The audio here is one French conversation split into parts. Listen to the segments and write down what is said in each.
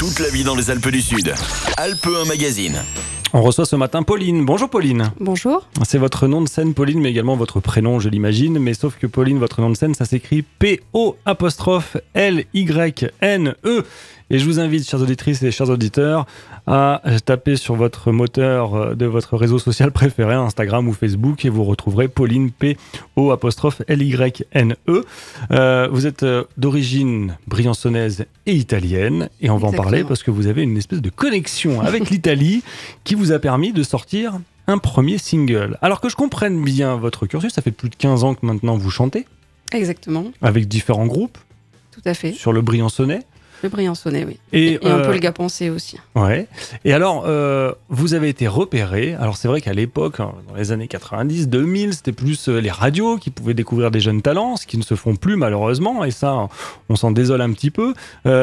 Toute la vie dans les Alpes du Sud. Alpes 1 Magazine. On reçoit ce matin Pauline. Bonjour Pauline. Bonjour. C'est votre nom de scène Pauline, mais également votre prénom, je l'imagine. Mais sauf que Pauline, votre nom de scène, ça s'écrit P-O'-L-Y-N-E. Et je vous invite, chères auditrices et chers auditeurs, à taper sur votre moteur de votre réseau social préféré, Instagram ou Facebook, et vous retrouverez Pauline, P-O'-L-Y-N-E. Vous êtes d'origine briançonnaise et italienne, et on va en parler parce que vous avez une espèce de connexion avec l'Italie qui vous a permis de sortir un premier single. Alors que je comprenne bien votre cursus, ça fait plus de 15 ans que maintenant vous chantez. Exactement. Avec différents groupes. Tout à fait. Sur le Briançonnais. Le Briançonnais, oui. Et un peu le Gap-Pensée aussi. Ouais. Et alors, vous avez été repéré. Alors, c'est vrai qu'à l'époque, dans les années 90, 2000, c'était plus les radios qui pouvaient découvrir des jeunes talents, ce qui ne se font plus malheureusement. Et ça, on s'en désole un petit peu.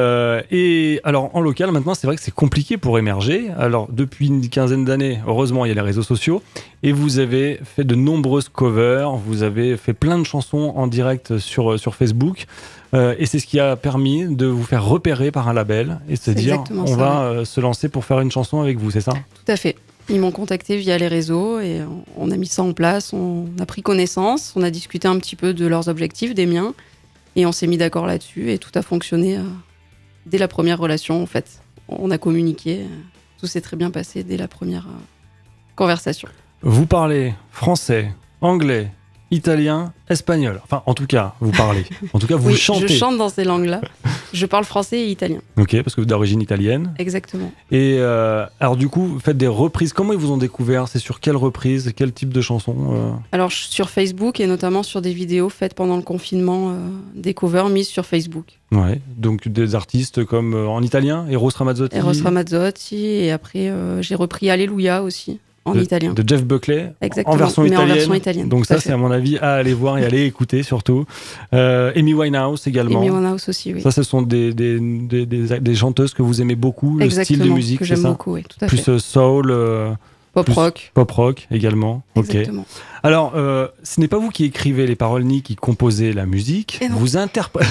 Et alors, en local, maintenant, c'est vrai que c'est compliqué pour émerger. Alors, depuis une quinzaine d'années, heureusement, il y a les réseaux sociaux. Et vous avez fait de nombreuses covers. Vous avez fait plein de chansons en direct sur Facebook. Et c'est ce qui a permis de vous faire repérer par un label et se dire on va se lancer pour faire une chanson avec vous, c'est ça ? Tout à fait. Ils m'ont contacté via les réseaux et on a mis ça en place, on a pris connaissance, on a discuté un petit peu de leurs objectifs, des miens, et on s'est mis d'accord là-dessus et tout a fonctionné dès la première relation en fait. On a communiqué, tout s'est très bien passé dès la première conversation. Vous parlez français, anglais, italien, espagnol. Enfin, en tout cas, vous parlez. En tout cas, vous chantez. Je chante dans ces langues-là. Je parle français et italien. Ok, parce que vous êtes d'origine italienne. Exactement. Et alors du coup, vous faites des reprises. Comment ils vous ont découvert ? C'est sur quelle reprise ? Quel type de chanson ? Alors, sur Facebook et notamment sur des vidéos faites pendant le confinement, des covers mises sur Facebook. Ouais, donc des artistes comme en italien, Eros Ramazzotti. Eros Ramazzotti, et après j'ai repris Alléluia aussi. En italien. De Jeff Buckley. Exactement, en version italienne. Donc ça, c'est à mon avis à aller voir et aller écouter surtout. Amy Winehouse également. Amy Winehouse aussi, oui. Ça, ce sont des chanteuses que vous aimez beaucoup, le style de musique, que c'est j'aime ça ? beaucoup, oui, tout à fait. Plus soul, pop-rock. Pop-rock également. Exactement. Okay. Alors, ce n'est pas vous qui écrivez les paroles ni qui composez la musique. Vous interprétez...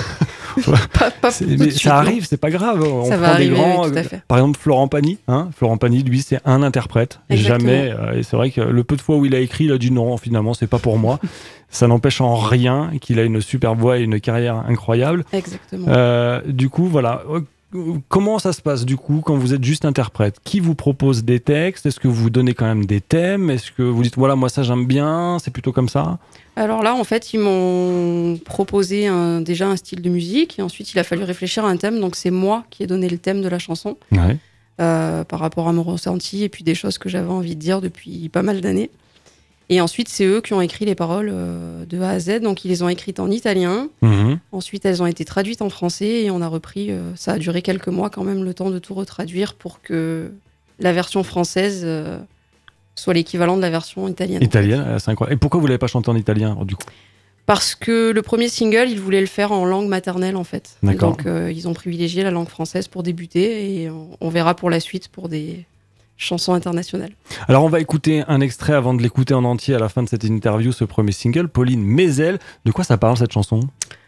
mais ça arrive, c'est pas grave. On ça prend des grands. Oui, tout à fait. Par exemple, Florent Pagny. Florent Pagny, lui, c'est un interprète. Exactement. Jamais. Et c'est vrai que le peu de fois où il a écrit, il a dit non, finalement, c'est pas pour moi. Ça n'empêche en rien qu'il a une super voix et une carrière incroyable. Exactement. Du coup, voilà. Comment ça se passe du coup quand vous êtes juste interprète ? Qui vous propose des textes ? Est-ce que vous donnez quand même des thèmes ? Est-ce que vous dites voilà, moi ça j'aime bien, c'est plutôt comme ça ? Alors là, en fait, ils m'ont proposé déjà un style de musique et ensuite il a fallu réfléchir à un thème. Donc c'est moi qui ai donné le thème de la chanson par rapport à mon ressenti et puis des choses que j'avais envie de dire depuis pas mal d'années. Et ensuite, c'est eux qui ont écrit les paroles de A à Z. Donc, ils les ont écrites en italien. Ensuite, elles ont été traduites en français et on a repris. Ça a duré quelques mois quand même, le temps de tout retraduire pour que la version française soit l'équivalent de la version italienne. Italienne, c'est incroyable. Et pourquoi vous ne l'avez pas chanté en italien, du coup ? Parce que le premier single, ils voulaient le faire en langue maternelle, en fait. D'accord. Donc, ils ont privilégié la langue française pour débuter et on verra pour la suite pour des chansons internationales. Alors on va écouter un extrait avant de l'écouter en entier à la fin de cette interview, ce premier single, Pauline Mézel. De quoi ça parle cette chanson ?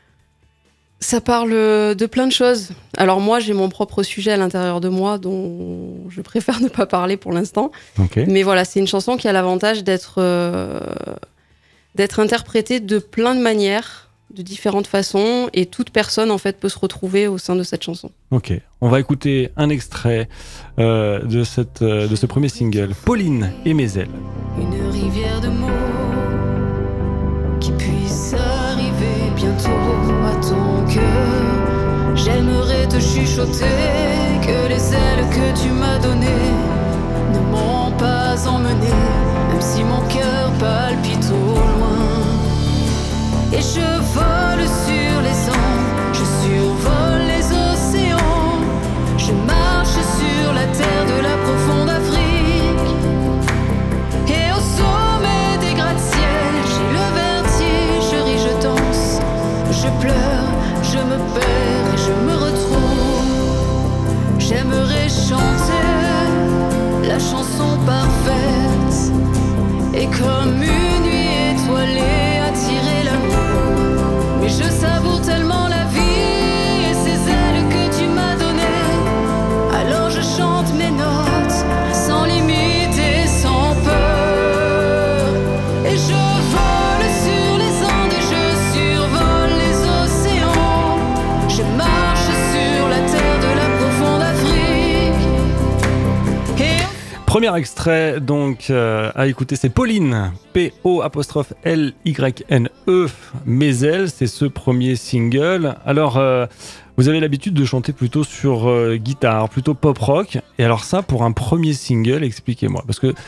Ça parle de plein de choses. Alors moi j'ai mon propre sujet à l'intérieur de moi dont je préfère ne pas parler pour l'instant. Okay. Mais voilà, c'est une chanson qui a l'avantage d'être interprétée de plein de manières, de différentes façons, et toute personne en fait peut se retrouver au sein de cette chanson. Ok, on va écouter un extrait de ce premier single, Pauline et Mézel. Une rivière de mots qui puisse arriver bientôt à ton cœur. J'aimerais te chuchoter que les ailes que tu m'as données ne m'ont pas emmené, même si mon cœur palpite au loin. Et je vole sur les ondes, je survole les océans, je marche sur la terre de la profonde Afrique. Et au sommet des gratte-ciels, j'ai le vertige, je ris, je danse, je pleure, je me perds et je me retrouve. J'aimerais chanter la chanson parfaite et comme une nuit étoilée attirer l'amour. Mais je savoure tellement la vie et ces ailes que tu m'as données. Premier extrait donc à écouter, c'est Pauline, P-O'-L-Y-N-E, Mézel, c'est ce premier single. Alors, vous avez l'habitude de chanter plutôt sur guitare, plutôt pop-rock. Et alors ça, pour un premier single, expliquez-moi. Parce que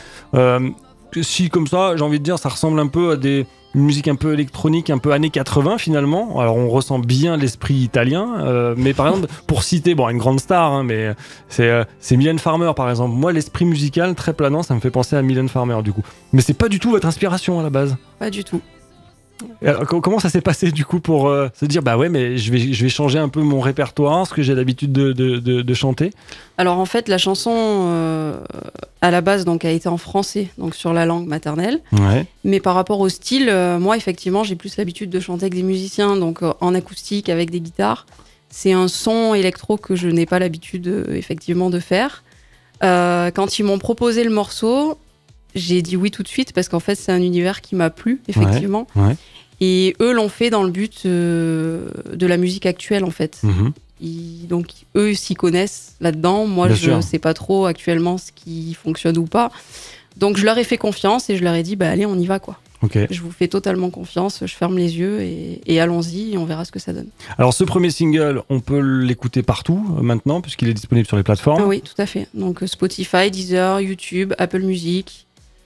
si comme ça, j'ai envie de dire, ça ressemble un peu à une musique un peu électronique, un peu années 80 finalement. Alors on ressent bien l'esprit italien, mais par exemple, pour citer une grande star, hein, mais c'est Mylène Farmer par exemple. Moi, l'esprit musical très planant, ça me fait penser à Mylène Farmer du coup. Mais c'est pas du tout votre inspiration à la base. Pas du tout. Alors, comment ça s'est passé du coup pour se dire bah ouais mais je vais changer un peu mon répertoire, ce que j'ai l'habitude de chanter. Alors en fait la chanson à la base donc a été en français, donc sur la langue maternelle. Ouais. Mais par rapport au style, moi effectivement j'ai plus l'habitude de chanter avec des musiciens, donc en acoustique avec des guitares. C'est un son électro que je n'ai pas l'habitude effectivement de faire. Quand ils m'ont proposé le morceau, j'ai dit oui tout de suite parce qu'en fait c'est un univers qui m'a plu effectivement. Ouais. Et eux l'ont fait dans le but de la musique actuelle en fait. Donc eux s'y connaissent là-dedans. Moi Bien je sûr. sais pas trop actuellement ce qui fonctionne ou pas. Donc je leur ai fait confiance et je leur ai dit bah allez on y va quoi. Okay. Je vous fais totalement confiance, je ferme les yeux et allons-y et on verra ce que ça donne. Alors ce premier single, on peut l'écouter partout maintenant puisqu'il est disponible sur les plateformes. Oui tout à fait. Donc Spotify, Deezer, YouTube, Apple Music.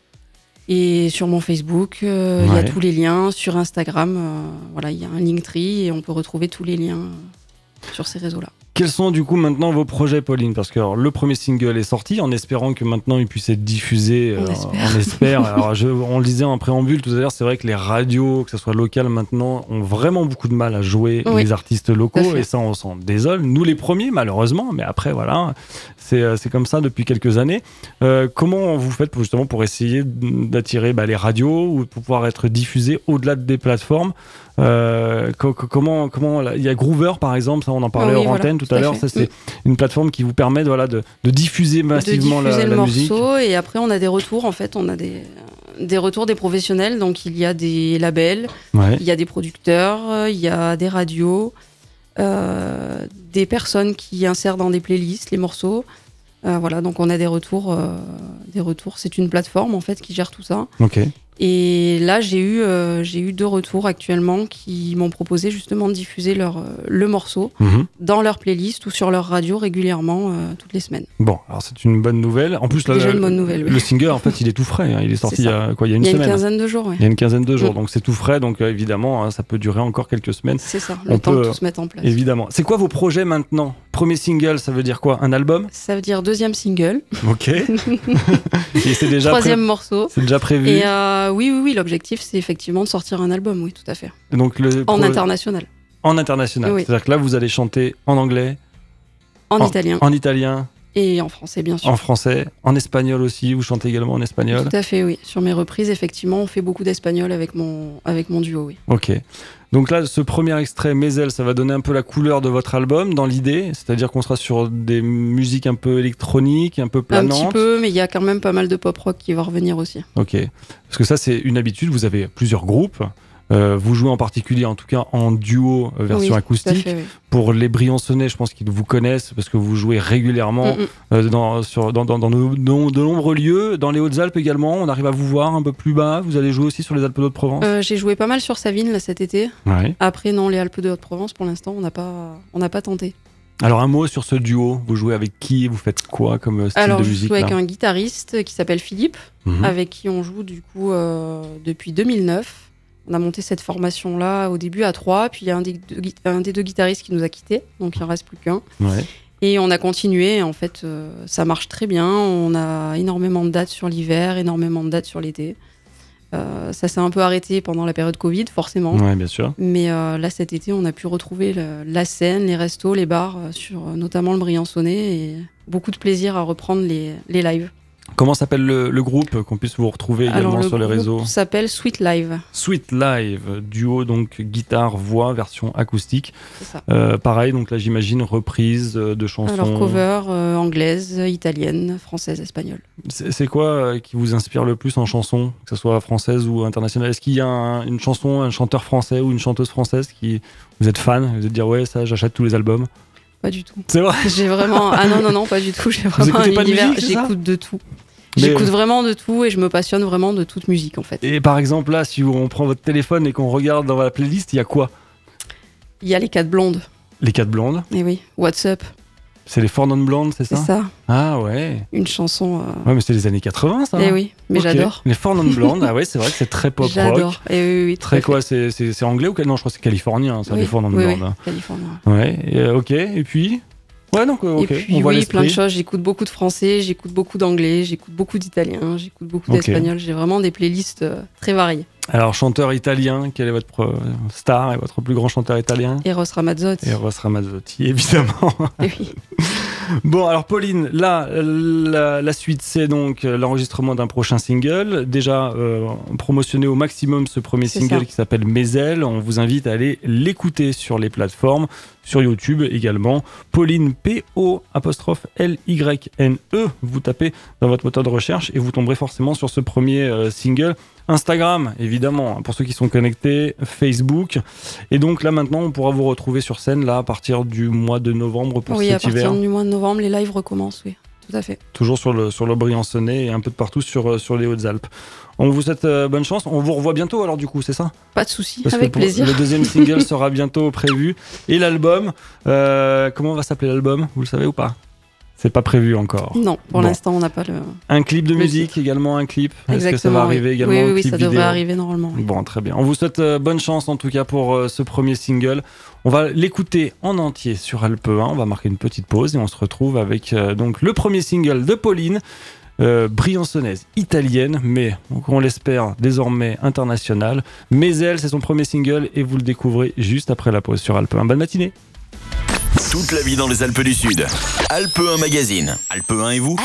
Et sur mon Facebook, il y a tous les liens. Sur Instagram, il y a un Linktree et on peut retrouver tous les liens sur ces réseaux-là. Quels sont du coup maintenant vos projets, Pauline ? Parce que le premier single est sorti, en espérant que maintenant il puisse être diffusé. On espère. Alors on le disait en préambule tout à l'heure, c'est vrai que les radios, que ce soit locales maintenant, ont vraiment beaucoup de mal à jouer les artistes locaux. Et ça, on s'en désole. Nous les premiers, malheureusement. Mais après, voilà, c'est comme ça depuis quelques années. Comment vous faites pour essayer d'attirer les radios ou pour pouvoir être diffusé au-delà des plateformes ? Comment il y a Groover par exemple, ça on en parlait hors antenne tout à l'heure, ça c'est une plateforme qui vous permet de diffuser massivement la musique. Et après on a des retours en fait, on a des retours des professionnels, donc il y a des labels, il y a des producteurs, il y a des radios, des personnes qui insèrent dans des playlists les morceaux. Donc on a des retours. C'est une plateforme en fait qui gère tout ça. Ok. Et là, j'ai eu 2 retours actuellement qui m'ont proposé justement de diffuser le morceau dans leur playlist ou sur leur radio régulièrement toutes les semaines. Bon, alors c'est une bonne nouvelle. En plus, déjà une bonne nouvelle. Le single, en fait, il est tout frais. Hein. Il est sorti il y a une semaine. Il y a une quinzaine de jours. Il y a une quinzaine de jours, donc c'est tout frais. Donc évidemment, hein, ça peut durer encore quelques semaines. C'est ça, le temps de tout se mettre en place. Évidemment. C'est quoi vos projets maintenant ? Premier single, ça veut dire quoi ? Un album ? Ça veut dire 2e single. Ok. Et c'est déjà 3e morceau. C'est déjà prévu. Et oui, l'objectif c'est effectivement de sortir un album, oui, tout à fait. Donc en international. En international. Oui. C'est-à-dire que là, vous allez chanter en anglais, en italien. En italien. Et en français, bien sûr. En français, en espagnol aussi, vous chantez également en espagnol. Tout à fait, oui. Sur mes reprises, effectivement, on fait beaucoup d'espagnol avec mon duo, oui. Ok. Donc là, ce premier extrait, Mézel, ça va donner un peu la couleur de votre album dans l'idée, c'est-à-dire qu'on sera sur des musiques un peu électroniques, un peu planantes. Un petit peu, mais il y a quand même pas mal de pop-rock qui va revenir aussi. Ok. Parce que ça, c'est une habitude, vous avez plusieurs groupes. Vous jouez en particulier, en tout cas en duo version acoustique. Tout à fait, oui. Pour les Briançonnais, je pense qu'ils vous connaissent parce que vous jouez régulièrement dans de nombreux lieux. Dans les Hautes-Alpes également, on arrive à vous voir un peu plus bas. Vous allez jouer aussi sur les Alpes de Haute-Provence. J'ai joué pas mal sur Savines là, cet été. Ouais. Après, non, les Alpes de Haute-Provence, pour l'instant, on n'a pas tenté. Alors un mot sur ce duo, vous jouez avec qui et vous faites quoi comme style de musique ? Je joue avec un guitariste qui s'appelle Philippe, avec qui on joue du coup depuis 2009. On a monté cette formation-là au début à 3, puis il y a un des 2 guitaristes qui nous a quittés, donc il en reste plus qu'un. Ouais. Et on a continué, en fait, ça marche très bien. On a énormément de dates sur l'hiver, énormément de dates sur l'été. Ça s'est un peu arrêté pendant la période Covid, forcément. Ouais, bien sûr. Mais là, cet été, on a pu retrouver la scène, les restos, les bars, sur notamment le Briançonnais, et beaucoup de plaisir à reprendre les lives. Comment s'appelle le groupe, qu'on puisse vous retrouver également sur les réseaux ? Le groupe s'appelle Sweet Live. Sweet Live, duo donc guitare-voix, version acoustique. C'est ça. Pareil, donc là j'imagine reprise de chansons. Alors cover anglaise, italienne, française, espagnole. C'est quoi qui vous inspire le plus en chanson, que ce soit française ou internationale ? Est-ce qu'il y a une chanson, un chanteur français ou une chanteuse française qui vous êtes fan, vous êtes dire ouais ça j'achète tous les albums ? Pas du tout. C'est vrai ? J'ai vraiment... Ah non, pas du tout. J'ai vraiment un univers, j'écoute de tout. J'écoute vraiment de tout et je me passionne vraiment de toute musique en fait. Et par exemple là, si on prend votre téléphone et qu'on regarde dans la playlist, il y a quoi? Il y a les 4 blondes. Les 4 blondes. Et oui, What's Up. C'est les 4 non blondes, c'est ça? C'est ça. Ah ouais. Une chanson. Ouais, mais c'est les années 80 ça. Eh oui, mais Ok. j'adore. Les 4 non blondes, ah ouais, c'est vrai que c'est très pop rock. J'adore. Et oui, tout Très à fait. quoi, c'est anglais ou quel? Non, je crois que c'est californien, ça, Oui, les 4 non oui, blondes. oui, californien. Ouais, ok, et puis. Ouais, donc, ok, Et puis on voit oui, plein de l'esprit. choses. J'écoute beaucoup de français, j'écoute beaucoup d'anglais, j'écoute beaucoup d'italien, j'écoute beaucoup Ok. d'espagnol. J'ai vraiment des playlists très variées. Alors, chanteur italien, quel est votre star et votre plus grand chanteur italien? Eros Ramazzotti. Eros Ramazzotti, évidemment. Eh oui. Bon, alors Pauline, là, la suite, c'est donc l'enregistrement d'un prochain single. Déjà, promotionner au maximum ce premier C'est single ça. qui s'appelle Mes ailes. On vous invite à aller l'écouter sur les plateformes, sur YouTube également. Pauline, P-O''L-Y-N-E. Vous tapez dans votre moteur de recherche et vous tomberez forcément sur ce premier single. Instagram, évidemment, pour ceux qui sont connectés, Facebook. Et donc là, maintenant, on pourra vous retrouver sur scène là, à partir du mois de novembre pour Oui, à cet hiver. partir du mois de novembre, les lives recommencent, oui. Tout à fait. Toujours sur le Briançonnais et un peu de partout sur les Hautes-Alpes. On vous souhaite bonne chance. On vous revoit bientôt alors du coup, c'est ça? Pas de souci, Parce que avec plaisir. le deuxième single sera bientôt prévu. Et l'album, comment va s'appeler l'album? Vous le savez ou pas? C'est pas prévu encore. Non, pour Bon. l'instant, on n'a pas le. Un clip de Le musique également, un clip. Est-ce Exactement. que ça va oui. arriver également? Oui, un oui, clip ça devrait vidéo arriver normalement. oui. Bon, très bien. On vous souhaite bonne chance en tout cas pour ce premier single. On va l'écouter en entier sur Alpe 1. On va marquer une petite pause et on se retrouve avec donc le premier single de Pauline, briançonnaise, italienne, mais on l'espère désormais internationale. Mes ailes, c'est son premier single et vous le découvrez juste après la pause sur Alpe 1. Bonne matinée. Toute la vie dans les Alpes du Sud. Alpe 1 Magazine. Alpe 1 et vous?